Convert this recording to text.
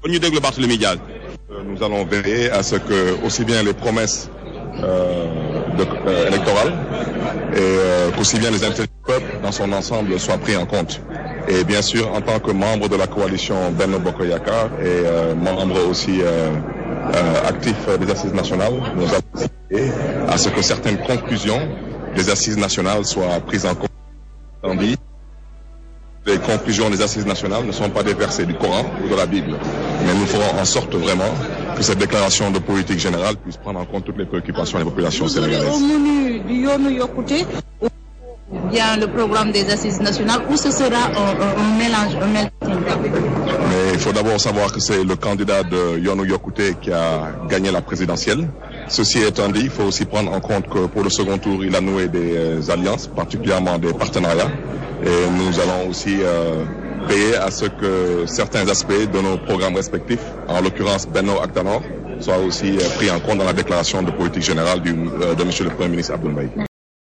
Nous allons veiller à ce que aussi bien les promesses électorales et qu'aussi bien les intérêts du peuple dans son ensemble soient pris en compte. Et bien sûr, en tant que membre de la coalition Benno Bokk Yakaar et membre aussi actif des Assises nationales, nous allons veiller à ce que certaines conclusions des Assises nationales soient prises en compte. Tandis les conclusions des Assises nationales ne sont pas des versets du Coran ou de la Bible. Mais nous ferons en sorte vraiment que cette déclaration de politique générale puisse prendre en compte toutes les préoccupations des populations sénégalaises. Au menu du Yoonu Yokkute ou bien le programme des Assises nationales, ou ce sera un mélange, un melting pot? Mais il faut d'abord savoir que c'est le candidat de Yoonu Yokkute qui a gagné la présidentielle. Ceci étant dit, il faut aussi prendre en compte que pour le second tour, il a noué des alliances, particulièrement des partenariats. Et nous allons aussi veiller à ce que certains aspects de nos programmes respectifs, en l'occurrence Benno Actanor, soient aussi pris en compte dans la déclaration de politique générale de M. le Premier ministre Abdoul Mbaye.